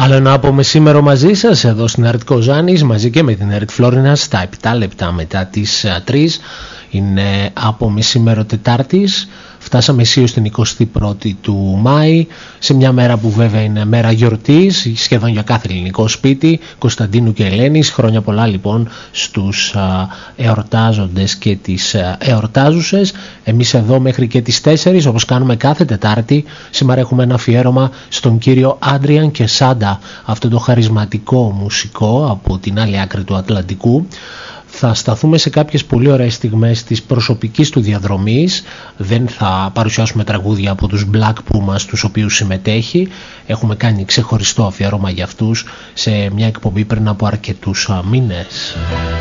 Άλλο ένα από μεσήμερο μαζί σας εδώ στην ΕΡΤ Κοζάνης, μαζί και με την ΕΡΤ Φλόρινας στα 7 λεπτά μετά τις 3. Είναι από μεσήμερο Τετάρτης. Φτάσαμε αισίως την 21η του Μάη, σε μια μέρα που βέβαια είναι μέρα γιορτής σχεδόν για κάθε ελληνικό σπίτι, Κωνσταντίνου και Ελένης. Χρόνια πολλά λοιπόν στους εορτάζοντες και τις εορτάζουσες. Εμείς εδώ μέχρι και τις 4, όπως κάνουμε κάθε Τετάρτη, σήμερα έχουμε ένα αφιέρωμα στον κύριο Άντριαν Κεσάντα, αυτό το χαρισματικό μουσικό από την άλλη άκρη του Ατλαντικού. Θα σταθούμε σε κάποιες πολύ ωραίες στιγμές της προσωπικής του διαδρομής. Δεν θα παρουσιάσουμε τραγούδια από τους Black Pumas στους οποίους συμμετέχει. Έχουμε κάνει ξεχωριστό αφιέρωμα για αυτούς σε μια εκπομπή πριν από αρκετούς μήνες.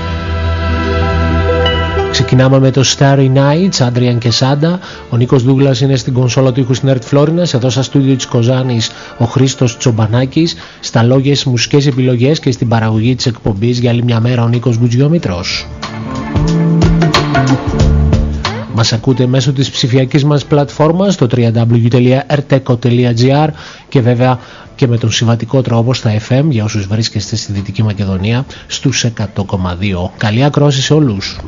Ξεκινάμε με το Starry Nights, Άντριαν Κεσάντα. Ο Νίκος Δούγλας είναι στην κονσόλα του ήχου στην ΕΡΤ Φλόρινας. Εδώ στα στούντιο της Κοζάνης ο Χρήστος Τσομπανάκης. Στα λόγια, στις μουσικές επιλογές και στην παραγωγή της εκπομπής για άλλη μια μέρα ο Νίκος Μπουτζιόμητρος. Μας ακούτε μέσω της ψηφιακής μας πλατφόρμας στο www.erteco.gr και βέβαια και με τον συμβατικό τρόπο στα FM για όσους βρίσκεστε στη Δυτική Μακεδονία στους 100,2. Καλή ακρόαση σε όλους.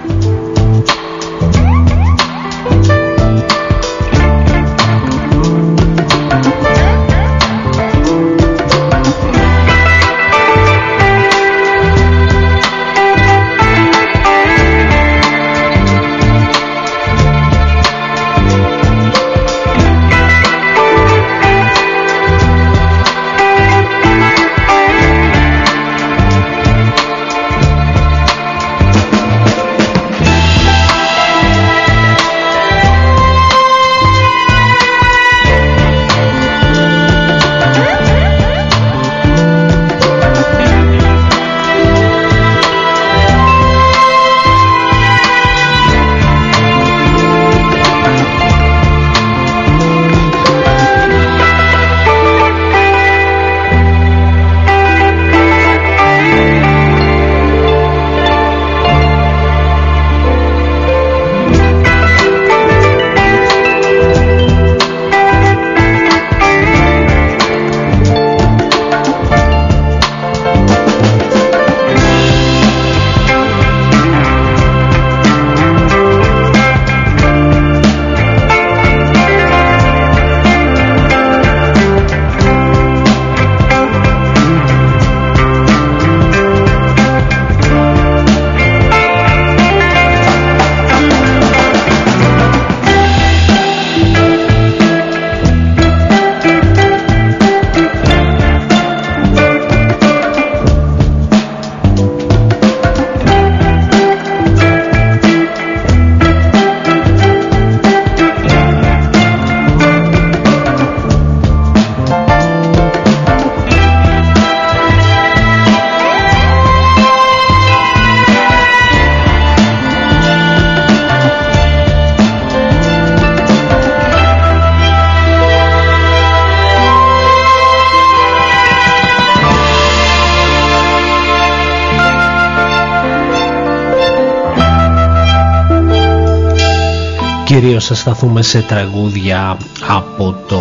Κυρίως θα σταθούμε σε τραγούδια από το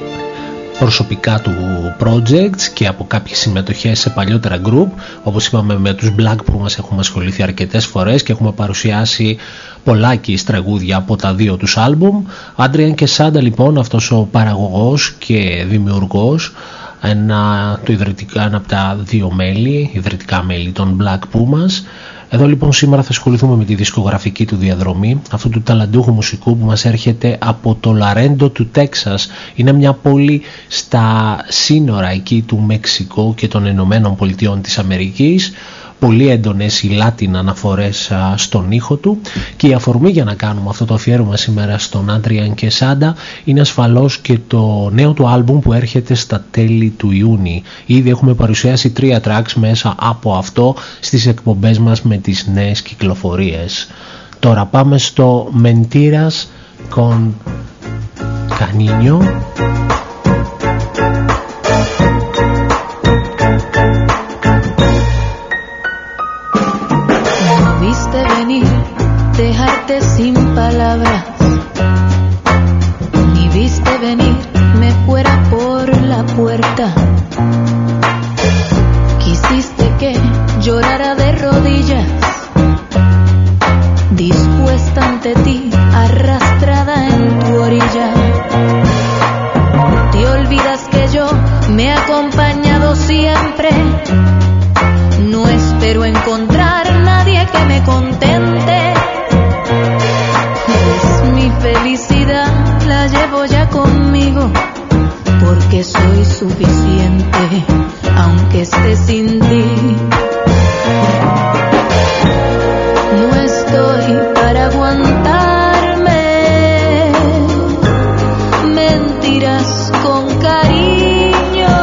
προσωπικά του projects και από κάποιες συμμετοχές σε παλιότερα group. Όπως είπαμε, με τους Black που μας έχουμε ασχοληθεί αρκετές φορές και έχουμε παρουσιάσει πολλάκις τραγούδια από τα δύο τους άλμπουμ. Άντριαν Κεσάντα λοιπόν, αυτός ο παραγωγός και δημιουργός, ένα από τα δύο ιδρυτικά μέλη των Black Pumas. Εδώ λοιπόν σήμερα θα ασχοληθούμε με τη δισκογραφική του διαδρομή, αυτού του ταλαντούχου μουσικού που μας έρχεται από το Λαρέντο του Τέξας. Είναι μια πόλη στα σύνορα εκεί του Μεξικού και των Ηνωμένων Πολιτειών της Αμερικής. Πολύ έντονες οι Latin αναφορές στον ήχο του, και η αφορμή για να κάνουμε αυτό το αφιέρωμα σήμερα στον Άντριαν Κεσάντα είναι ασφαλώς και το νέο του άλμπουμ που έρχεται στα τέλη του Ιούνιου. Ήδη έχουμε παρουσιάσει 3 tracks μέσα από αυτό στις εκπομπές μας με τις νέες κυκλοφορίες. Τώρα πάμε στο Mentiras con Cariño. Dejarte sin palabras, ni viste venir me fuera por la puerta. llorara de rodillas, dispuesta ante ti, arrastrada en tu orilla. Te olvidas que yo me he acompañado siempre. No espero encontrar a nadie que me contente. Pues mi felicidad la llevo ya conmigo, porque soy suficiente, aunque esté sin ti. No estoy para aguantarme mentiras con cariño.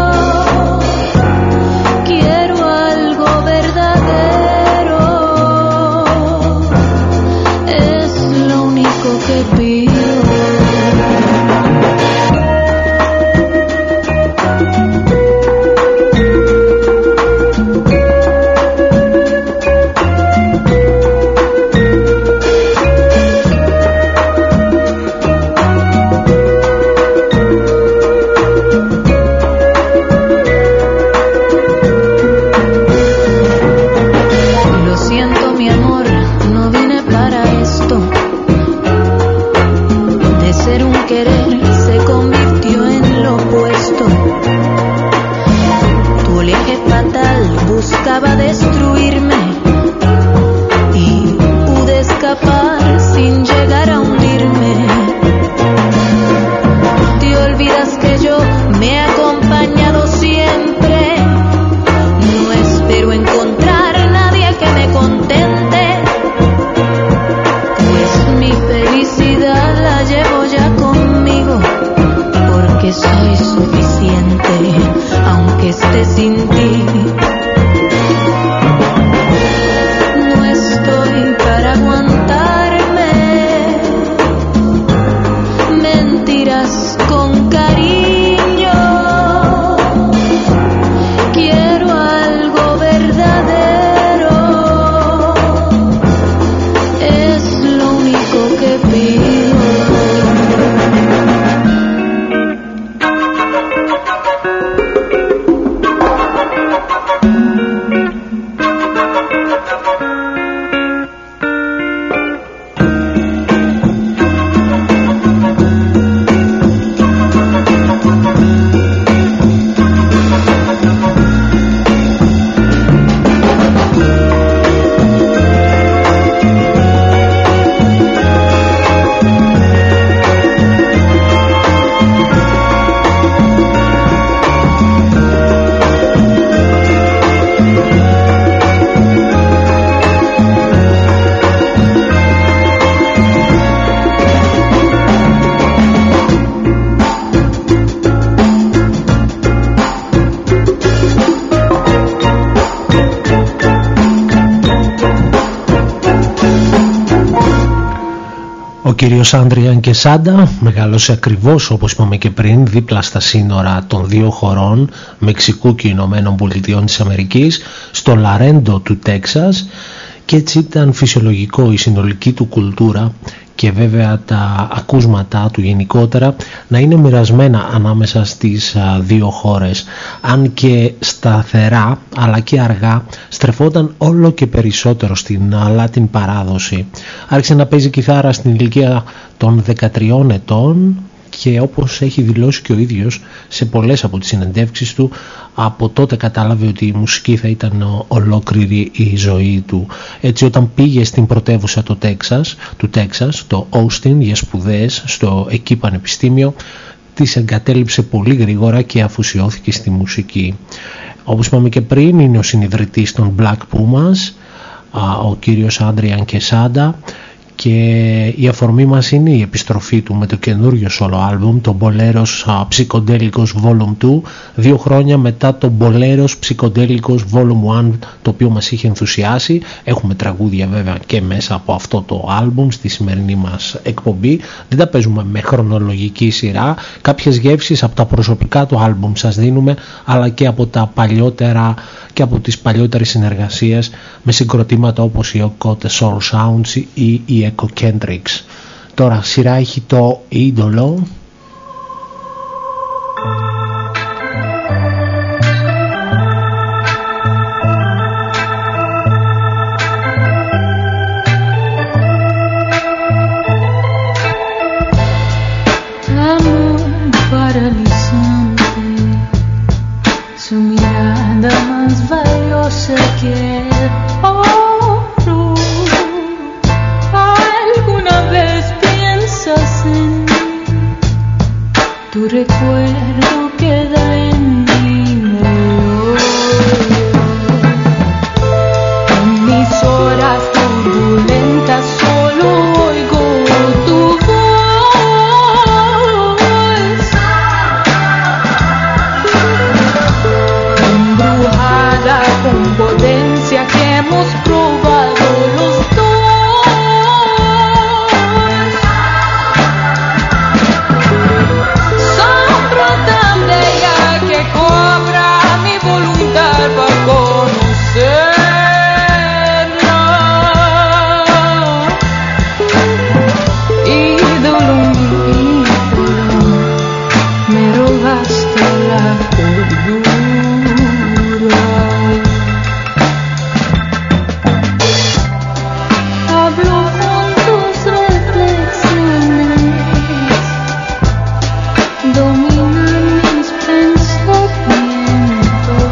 Quiero algo verdadero, es lo único que pido. Buscaba destruirme y pude escapar sin llegar a hundirme. Te olvidas que yo me he acompañado siempre. No espero encontrar a nadie que me contente, pues mi felicidad la llevo ya conmigo, porque soy suficiente, aunque esté sin ti. Ο κύριος Άντριαν Κεσάντα μεγάλωσε ακριβώς όπως είπαμε και πριν δίπλα στα σύνορα των δύο χωρών Μεξικού και Ηνωμένων Πολιτειών της Αμερικής, στο Λαρέντο του Τέξας, και έτσι ήταν φυσιολογικό η συνολική του κουλτούρα και βέβαια τα ακούσματά του γενικότερα να είναι μοιρασμένα ανάμεσα στις δύο χώρες, αν και σταθερά αλλά και αργά στρεφόταν όλο και περισσότερο στην Latin παράδοση. Άρχισε να παίζει κιθάρα στην ηλικία των 13 ετών και όπως έχει δηλώσει και ο ίδιος σε πολλές από τις συνεντεύξεις του, από τότε κατάλαβε ότι η μουσική θα ήταν ολόκληρη η ζωή του. Έτσι όταν πήγε στην πρωτεύουσα του Τέξας, το Austin, για σπουδές στο εκεί πανεπιστήμιο, τις εγκατέλειψε πολύ γρήγορα και αφοσιώθηκε στη μουσική. Όπως είπαμε και πριν, είναι ο συνιδρυτής των Black Pumas, ο κύριος Άντριαν Κεσάντα, και η αφορμή μας είναι η επιστροφή του με το καινούριο solo album, το Boleros Psychodelicos Volume 2, 2 χρόνια μετά το Boleros Psychodelicos Volume 1, το οποίο μας είχε ενθουσιάσει. Έχουμε τραγούδια βέβαια και μέσα από αυτό το album στη σημερινή μας εκπομπή. Δεν τα παίζουμε με χρονολογική σειρά, κάποιες γεύσεις από τα προσωπικά του album σας δίνουμε, αλλά και από τα παλιότερα και από τις παλιότερες συνεργασίες με συγκροτήματα όπως η Occult Soul Sounds ή η Echo Kendricks. Τώρα σειρά έχει το Είδωλο. recuerdo queda en mi memoria. En mis horas turbulentas solo oigo tu voz, embrujada con potencia que hemos probado los dos. Sombra tan bella que cobra mi voluntad para conocerla. Ídolo, me robaste la cordura. Hablo con tus reflexiones, dominan mis pensamientos.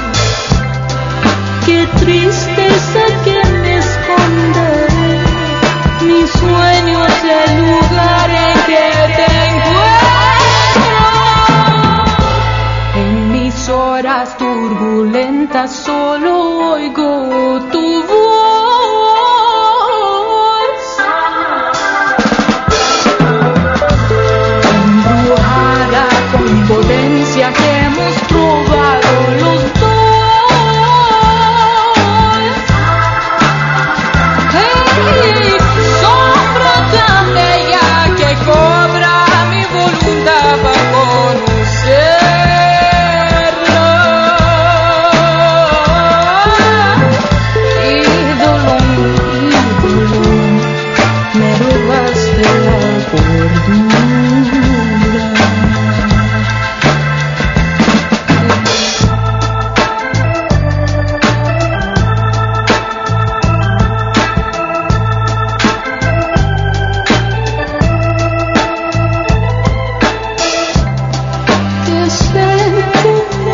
Qué tristeza que me esconde mis sueños, el lugar en que te encuentro. En mis horas turbulentas solo oigo tu voz, embrujada con potencia que hemos probado los dos. Hey, sombra tan bella que cobra mi voluntad para conocerla. Ídolo, me robaste la cordura. Que siento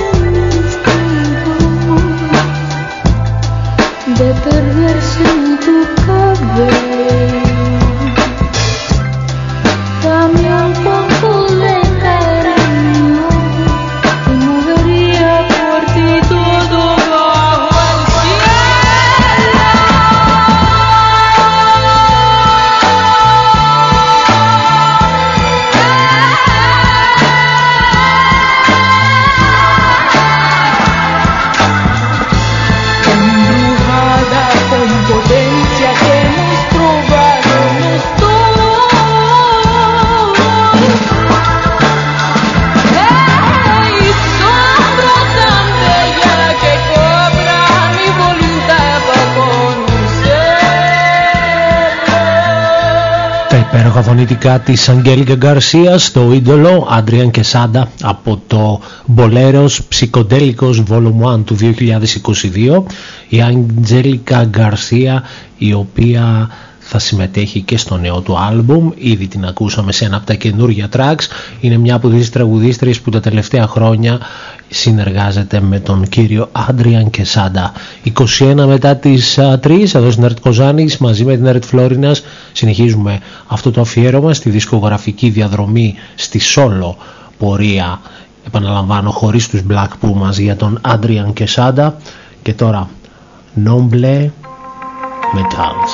de perderse en tu cabello. Dame un poco de cariño y movería por ti todo bajo el embrujada con potencia que hemos probado los dos. Hey, sombra tan bella que cobra mi voluntad para conocerla. Τα υπέροχα φωνητικά της Αγγέλικα Γκαρσία στο Ídolo, Adrian Quesada από το Boleros Psychodelicos Volume 1 του 2022. Η Αγγέλικα Γκαρσία, η οποία θα συμμετέχει και στο νέο του άλμπουμ, ήδη την ακούσαμε σε ένα από τα καινούργια tracks. Είναι μια από τις τραγουδίστριες που τα τελευταία χρόνια συνεργάζεται με τον κύριο Adrian Quesada. 21 μετά τις 3, εδώ στην Ερτ Κοζάνης μαζί με την Ερτ Φλόρινας συνεχίζουμε αυτό το αφιέρωμα στη δισκογραφική διαδρομή, στη solo πορεία, επαναλαμβάνω, χωρίς τους Black Pumas, για τον Adrian Quesada. Και τώρα Noble Metals.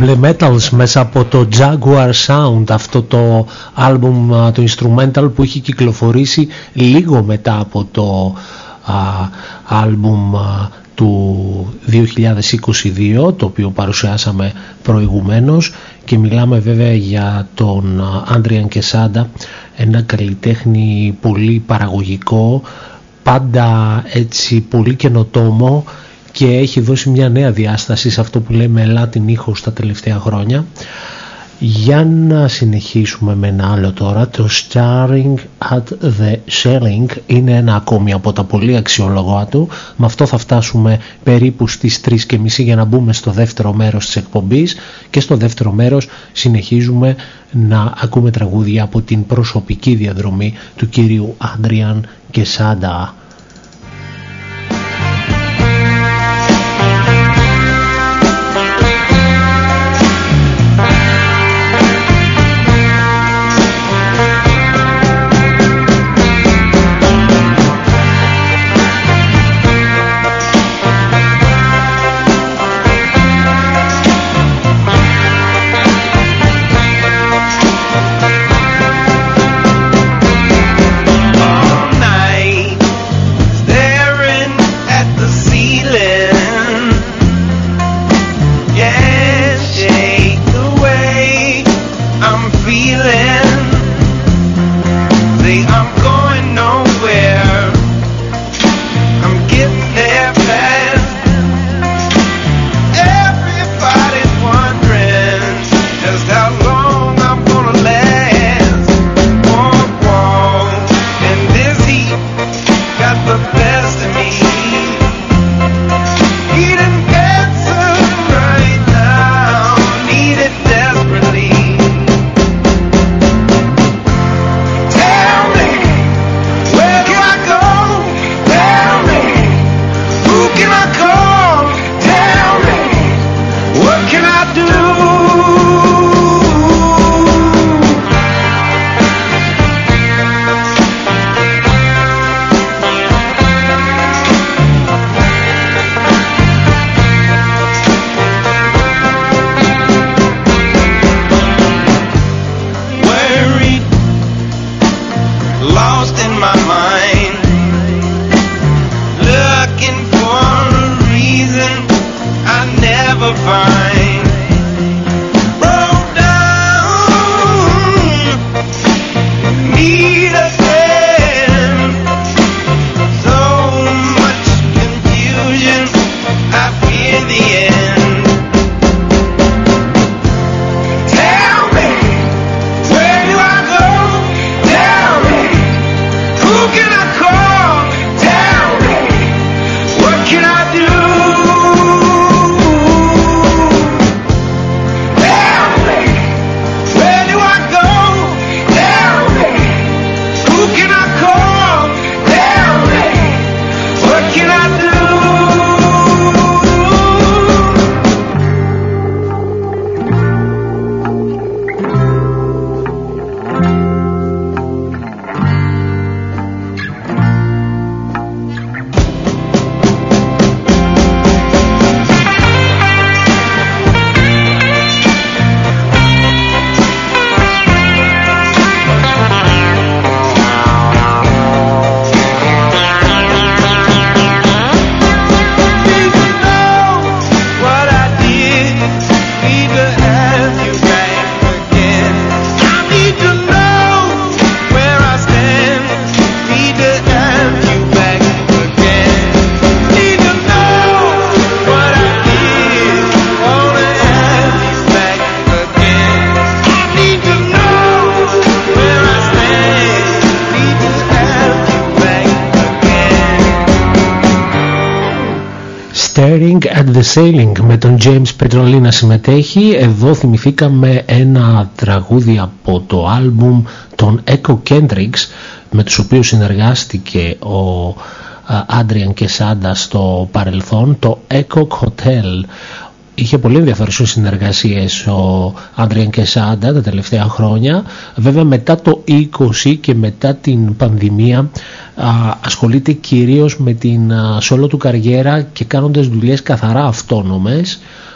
Double Metals μέσα από το Jaguar Sound, αυτό το άλμπουμ, το instrumental που είχε κυκλοφορήσει λίγο μετά από το άλμπουμ του 2022, το οποίο παρουσιάσαμε προηγουμένως, και μιλάμε βέβαια για τον Adrian Quesada, ένα καλλιτέχνη πολύ παραγωγικό, πάντα έτσι πολύ καινοτόμο, και έχει δώσει μια νέα διάσταση σε αυτό που λέμε Latin ήχος τα τελευταία χρόνια. Για να συνεχίσουμε με ένα άλλο τώρα, το Staring at the Ceiling είναι ένα ακόμη από τα πολύ αξιόλογα του. Με αυτό θα φτάσουμε περίπου στις 3:30 για να μπούμε στο δεύτερο μέρος της εκπομπής, και στο δεύτερο μέρος συνεχίζουμε να ακούμε τραγούδια από την προσωπική διαδρομή του κύριου Adrian Quesada. Staring at the Ceiling με τον James Petrolli να συμμετέχει. Εδώ θυμηθήκαμε ένα τραγούδι από το άλμπουμ των Echo Kendricks, με τους οποίους συνεργάστηκε ο Adrian Quesada στο παρελθόν, το Echo Hotel. Είχε πολύ ενδιαφέρουσες συνεργασίες ο Adrian Quesada τα τελευταία χρόνια. Βέβαια μετά το 20 και μετά την πανδημία ασχολείται κυρίως με την solo του καριέρα και κάνοντας δουλειές καθαρά αυτόνομες.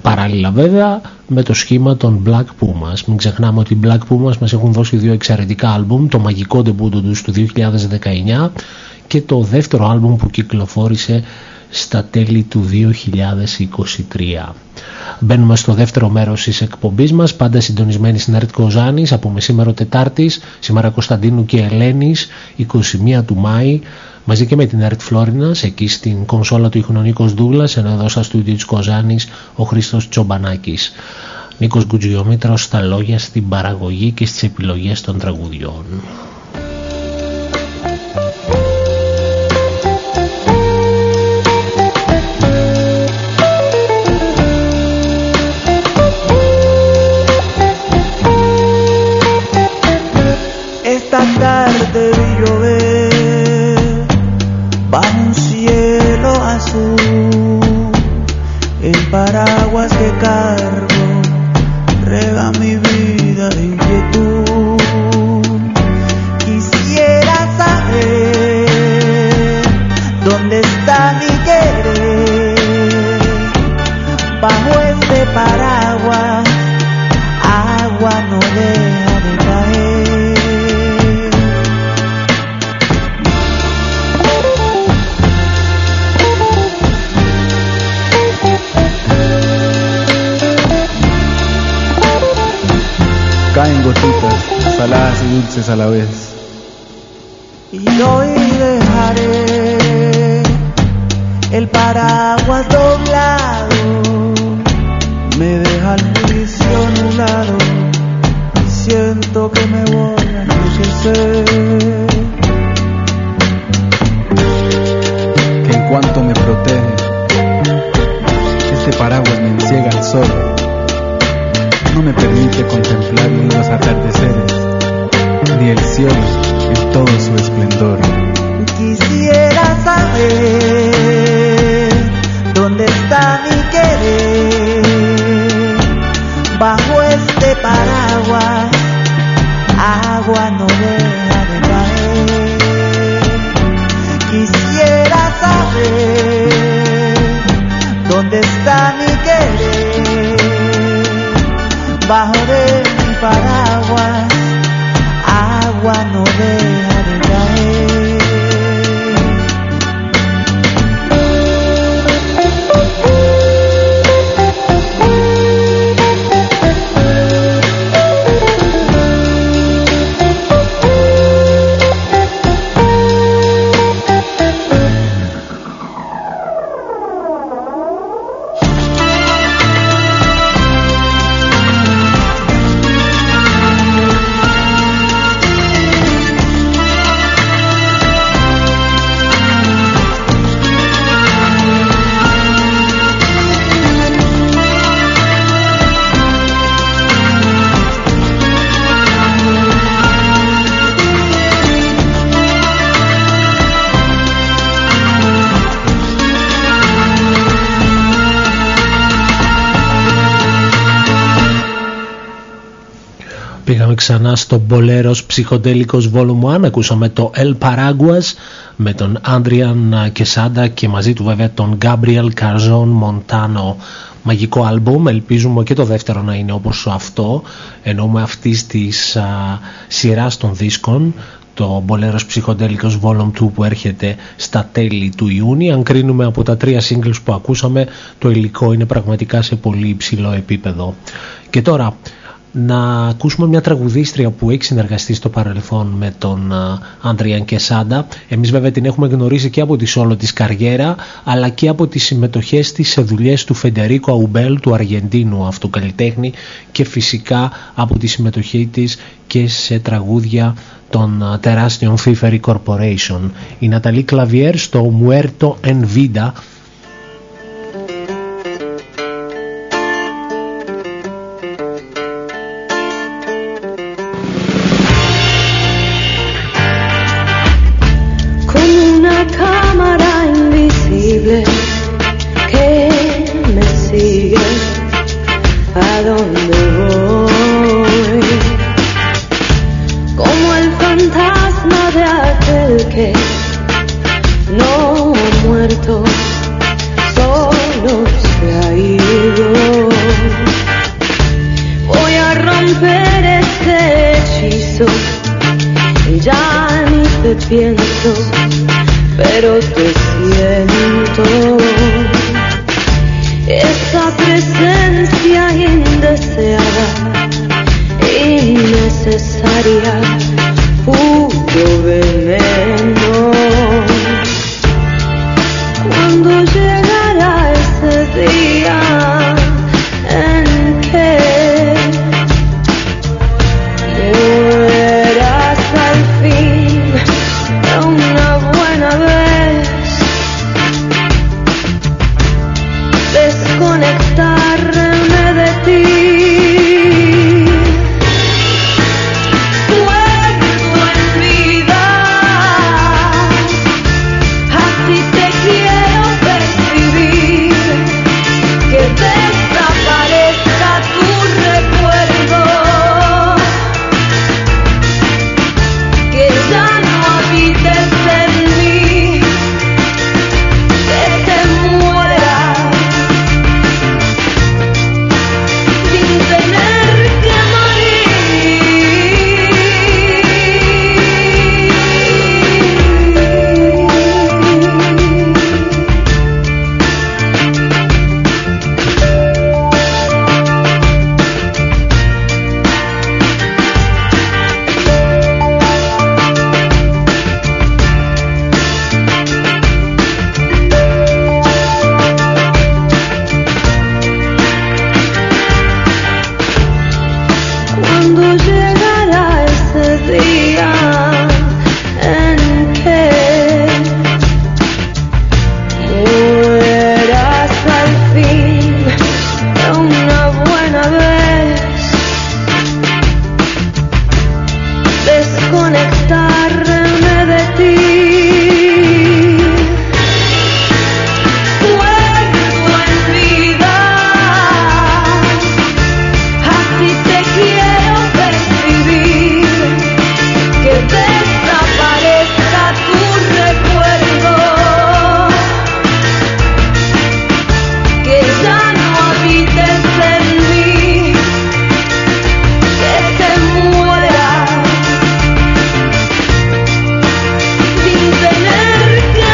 Παράλληλα βέβαια με το σχήμα των Black Pumas. Μην ξεχνάμε ότι οι Black Pumas μας έχουν δώσει δύο εξαιρετικά άλμπουμ, το μαγικό ντεμπούτο τους του 2019 και το δεύτερο άλμπουμ που κυκλοφόρησε στα τέλη του 2023. Μπαίνουμε στο δεύτερο μέρος της εκπομπής μας, πάντα συντονισμένοι στην ΕΡΤ Κοζάνης από μεσήμερο Τετάρτης, σήμερα Κωνσταντίνου και Ελένης, 21 του Μάη, μαζί και με την ΕΡΤ Φλόρινας, εκεί στην κονσόλα του ήχου Νίκος Ντούγλας, ενώ εδώ στα στούντιο της Κοζάνης ο Χρήστος Τσομπανάκης. Νίκος Γκουτζιομήτρος στα λόγια, στην παραγωγή και στις επιλογές των τραγουδιών. Tarde vi llover bajo un cielo azul, el paraguas que cargo rega mi vida de inquietud. Quisiera saber dónde está mi querer, bajo este paraguas agua no deja de caer. Caen gotitas, saladas y dulces a la vez. Y hoy dejaré el paraguas doblado, me deja el juicio nublado y siento que me voy a enloquecer. Que en cuanto me protege, este paraguas me enciega al sol. No me permite contemplar ni los atardeceres, ni el cielo en todo su esplendor. Quisiera saber dónde está mi querer, bajo este paraguas agua no deja de caer. Quisiera saber dónde está mi querer, bajo de mi paraguas agua no deja de caer. Πήγαμε ξανά στο Boleros Ψυχοντέλικος Volume 1, ακούσαμε το El Paraguas με τον Adrian Quesada και μαζί του βέβαια τον Gabriel Carzon Montano. Μαγικό άλμπουμ, ελπίζουμε και το δεύτερο να είναι όπως αυτό, εννοούμε αυτής της σειράς των δίσκων, το Boleros Ψυχοντέλικος Volume 2 που έρχεται στα τέλη του Ιούνιου. Αν κρίνουμε από τα 3 singles που ακούσαμε, το υλικό είναι πραγματικά σε πολύ υψηλό επίπεδο. Και τώρα να ακούσουμε μια τραγουδίστρια που έχει συνεργαστεί στο παρελθόν με τον Adrian Quesada. Εμείς βέβαια την έχουμε γνωρίσει και από τη solo της καριέρα, αλλά και από τις συμμετοχές της σε δουλειές του Φεντερίκο Αουμπέλ, του Αργεντίνου αυτού καλλιτέχνη, και φυσικά από τη συμμετοχή της και σε τραγούδια των τεράστιων Thievery Corporation. Η Ναταλή Κλαβιέρ στο Muerto en Vida. Solo se ha ido. romper ese hechizo. Ya ni te pienso, pero te siento. Esa presencia indeseada, innecesaria, puro veneno. Cuando llegará ese día en que mueras al fin de una buena vez, desconectarme de ti. Muerto en vida, así te quiero percibir, que desaparezca tu recuerdo, que ya no habites en mí, que te mueras sin tener que cuando llegará ese día en que mueras al fin de una buena vez, desconectarme de ti. Muerto en vida, así te quiero percibir, que desaparezca tu recuerdo, que ya no habites en mí, que te mueras sin tener que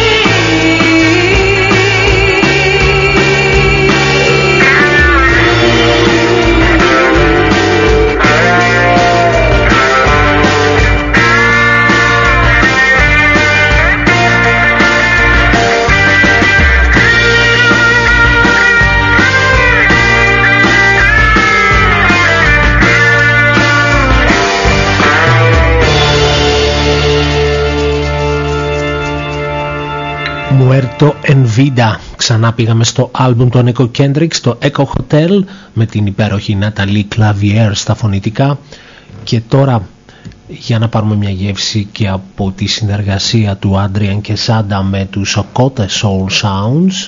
Muerto en Vida. Ξανά πήγαμε στο άλμπουμ του Nico Kendrick, στο Echo Hotel, με την υπέροχη Natalie Clavier στα φωνητικά. Και τώρα για να πάρουμε μια γεύση και από τη συνεργασία του Adrian και Sanda με τους Okote Soul Sounds.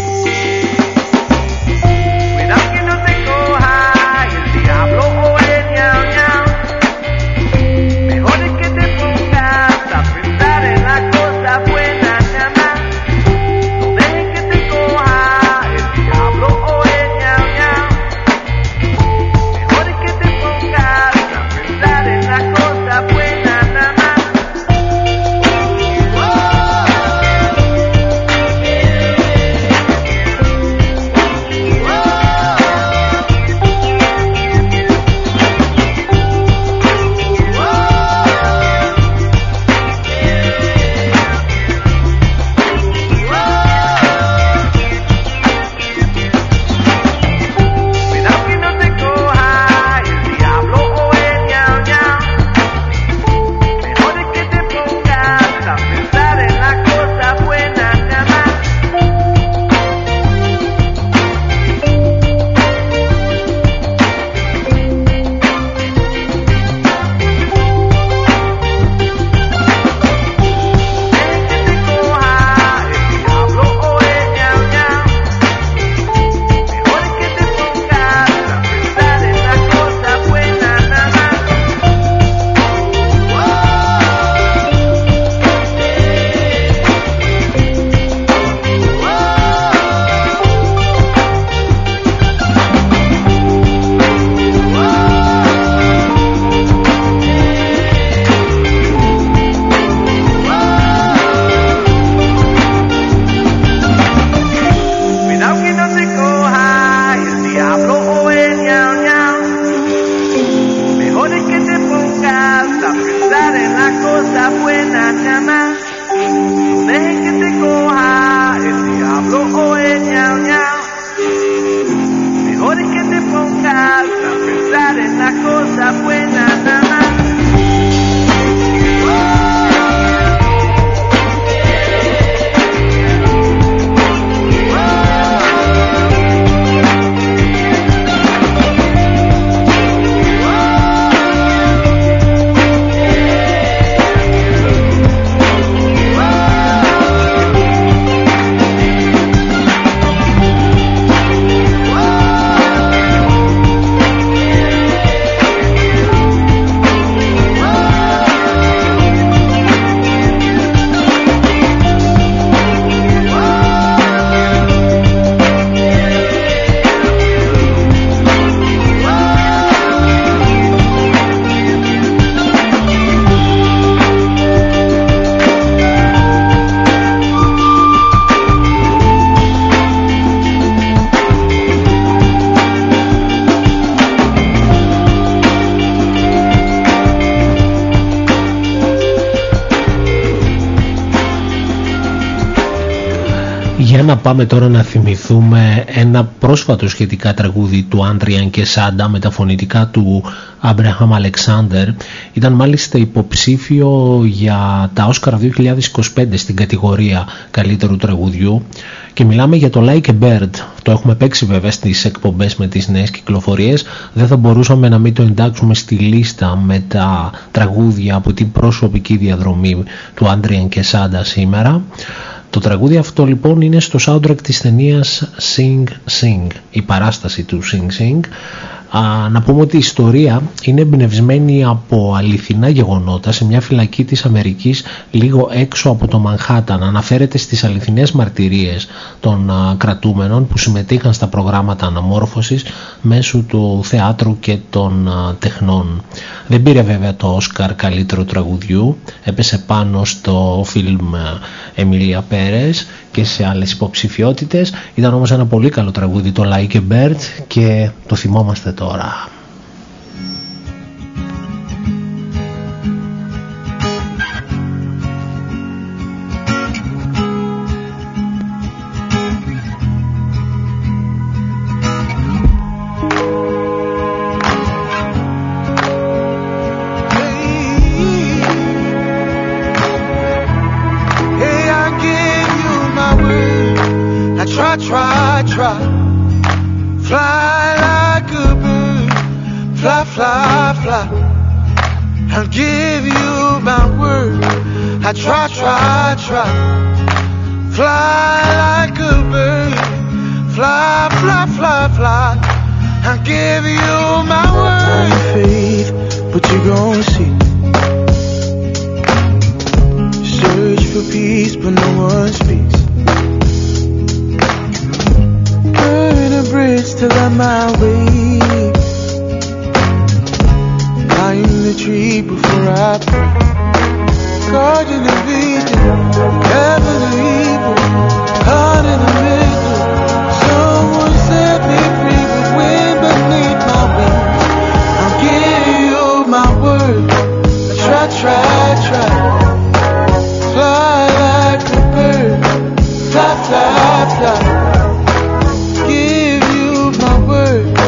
Cuidado que no te coja el diablo o el Για να πάμε τώρα να θυμηθούμε ένα πρόσφατο σχετικά τραγούδι του Άντριαν και Σάντα με τα φωνητικά του Άμπραχαμ Αλεξάνδερ. Ήταν μάλιστα υποψήφιο για τα Όσκαρ 2025 στην κατηγορία καλύτερου τραγουδιού και μιλάμε για το Like a Bird. Το έχουμε παίξει βέβαια στις εκπομπές με τις νέες κυκλοφορίες. Δεν θα μπορούσαμε να μην το εντάξουμε στη λίστα με τα τραγούδια από την προσωπική διαδρομή του Άντριαν και Σάντα σήμερα. Το τραγούδι αυτό λοιπόν είναι στο soundtrack της ταινίας Sing Sing, η παράσταση του Sing Sing. Να πούμε ότι η ιστορία είναι εμπνευσμένη από αληθινά γεγονότα σε μια φυλακή της Αμερικής λίγο έξω από το Μανχάταν. Αναφέρεται στις αληθινές μαρτυρίες των κρατούμενων που συμμετείχαν στα προγράμματα αναμόρφωσης μέσω του θεάτρου και των τεχνών. Δεν πήρε βέβαια το Όσκαρ καλύτερου τραγουδιού, έπεσε πάνω στο φιλμ Εμίλια Πέρες και σε άλλες υποψηφιότητες. Ήταν όμως ένα πολύ καλό τραγούδι το Like a Bird και το θυμόμαστε τώρα. Try, fly like a bird, fly, fly, fly. I'll give you my word. I try, fly like a bird, fly, fly, fly, fly. I'll give you my word. Faith, but you gon' see. Search for peace, but no one speaks. Bridge to light my way. Climb the tree before I pray. Guardian of vision, heaven or evil, caught in the middle. Someone set me free with wind beneath my wings. I'll give you my word. I try. Fly like a bird. Fly, fly, fly. Give you my word.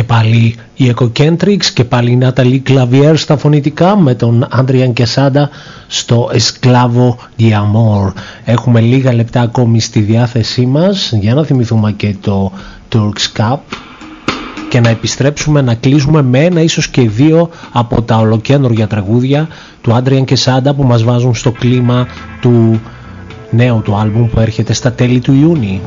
πάλι η Ecocentrics και πάλι η Natalie Clavier στα φωνητικά με τον Adrian Quesada στο Esclavo de Amor. Έχουμε λίγα λεπτά ακόμη στη διάθεσή μας για να θυμηθούμε και το Turks Cup και να επιστρέψουμε να κλείσουμε με ένα ίσως και δύο από τα ολοκαίνουργια τραγούδια του Adrian Quesada που μας βάζουν στο κλίμα του νέου του άλμπουμ που έρχεται στα τέλη του Ιούνιου.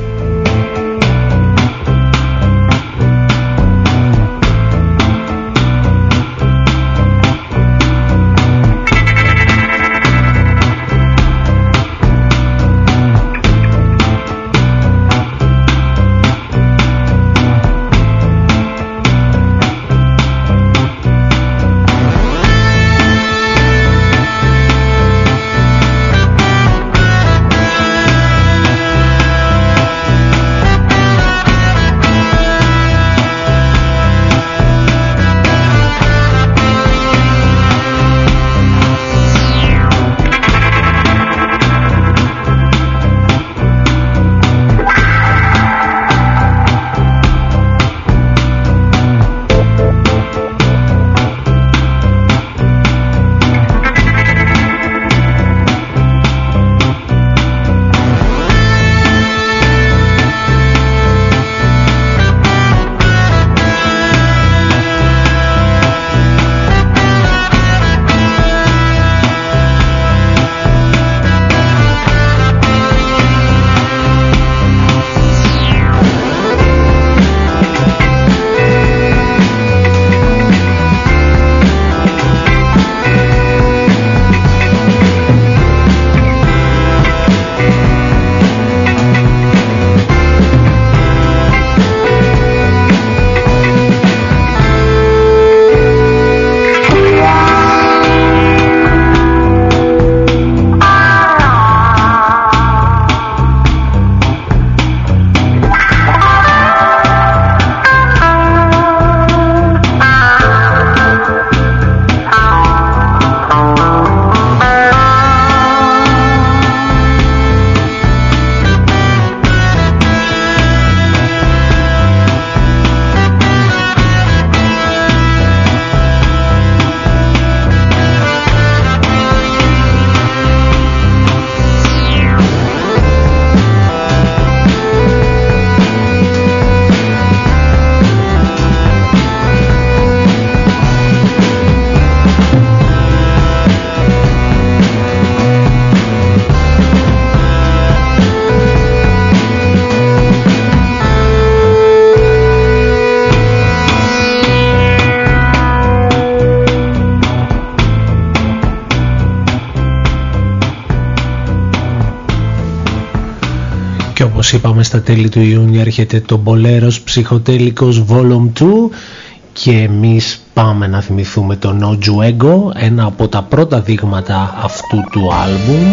Όπως είπαμε στα τέλη του Ιούνιου έρχεται το Boleros Ψυχοτέλικος Volume 2 και εμείς πάμε να θυμηθούμε το No Juego, ένα από τα πρώτα δείγματα αυτού του άλμπουμ,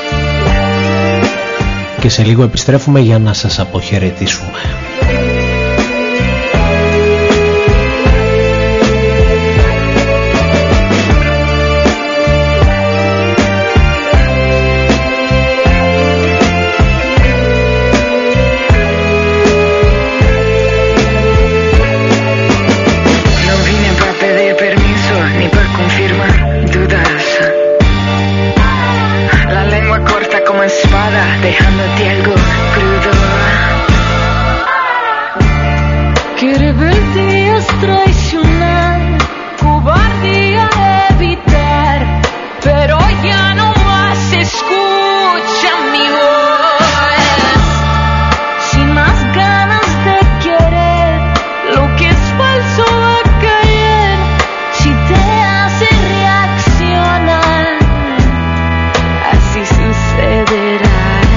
και σε λίγο επιστρέφουμε για να σας αποχαιρετήσουμε. Dejándote algo crudo. Que rebeldía es traicionar, cobardía evitar, pero ya no más escucha mi voz. Sin más ganas de querer, lo que es falso va a caer si te hace reaccionar. Así sucederá.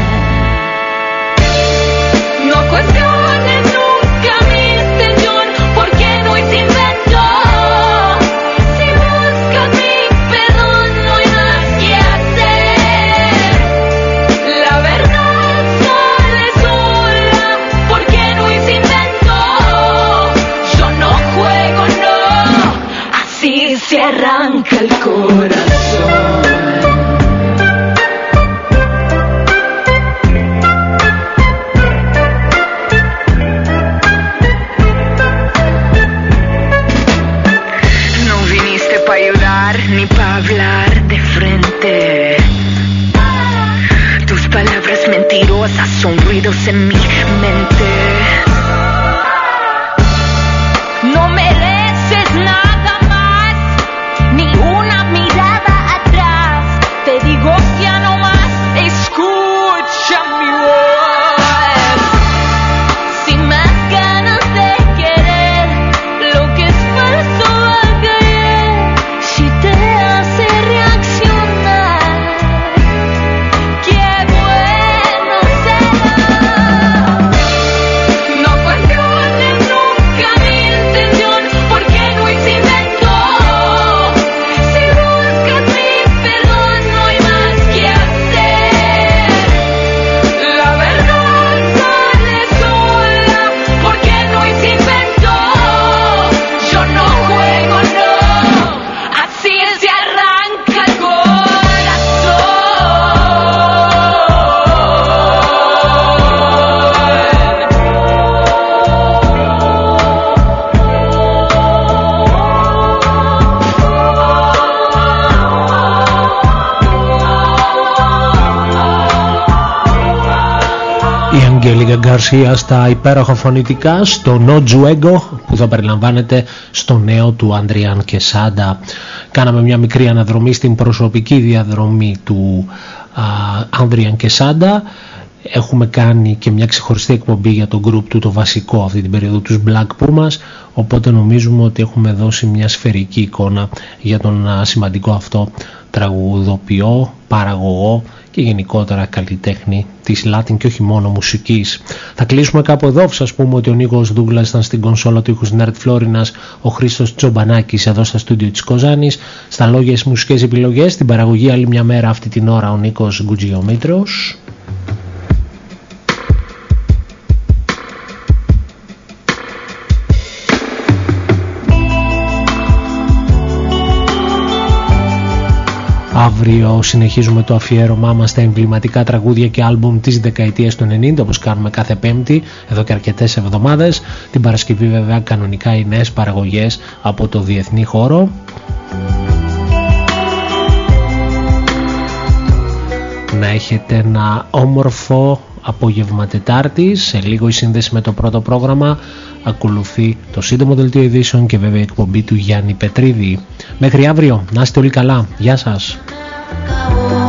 Cuestiones nunca mi intención, porque no es invento. Si buscas mi perdón no hay más que hacer. La verdad sale sola, porque no es invento. Yo no juego, no. Así se arranca el corazón. Αγγέλικα Γκαρσία στα υπέροχα φωνητικά, στο No Juego που θα περιλαμβάνεται στο νέο του Adrian Quesada. Κάναμε μια μικρή αναδρομή στην προσωπική διαδρομή του Adrian Quesada. Έχουμε κάνει και μια ξεχωριστή εκπομπή για το group του, το βασικό αυτή την περίοδο, τους Black Pumas, οπότε νομίζουμε ότι έχουμε δώσει μια σφαιρική εικόνα για τον σημαντικό αυτό τραγουδοποιό, παραγωγό και γενικότερα καλλιτέχνη της Latin και όχι μόνο μουσικής. Θα κλείσουμε κάπου εδώ. Σας πούμε ότι ο Νίκος Ντούγκλας ήταν στην κονσόλα του ήχους Νέρτ Φλόρινας, ο Χρήστος Τσομπανάκης εδώ στα στούντιο της Κοζάνης, στα λόγια στις μουσικές επιλογές, στην παραγωγή άλλη μια μέρα αυτή την ώρα ο Νίκος Γκουτζιομήτρος. Αύριο συνεχίζουμε το αφιέρωμά μας στα εμβληματικά τραγούδια και άλμπουμ της δεκαετίας του 90, όπως κάνουμε κάθε Πέμπτη εδώ και αρκετές εβδομάδες. Την Παρασκευή βέβαια κανονικά οι νέες παραγωγές από το διεθνή χώρο. Να έχετε ένα όμορφο απόγευμα Τετάρτης. Σε λίγο η σύνδεση με το πρώτο πρόγραμμα. Ακολουθεί το σύντομο δελτίο ειδήσεων και βέβαια η εκπομπή του Γιάννη Πετρίδη. Μέχρι αύριο, να είστε όλοι καλά. Γεια σας.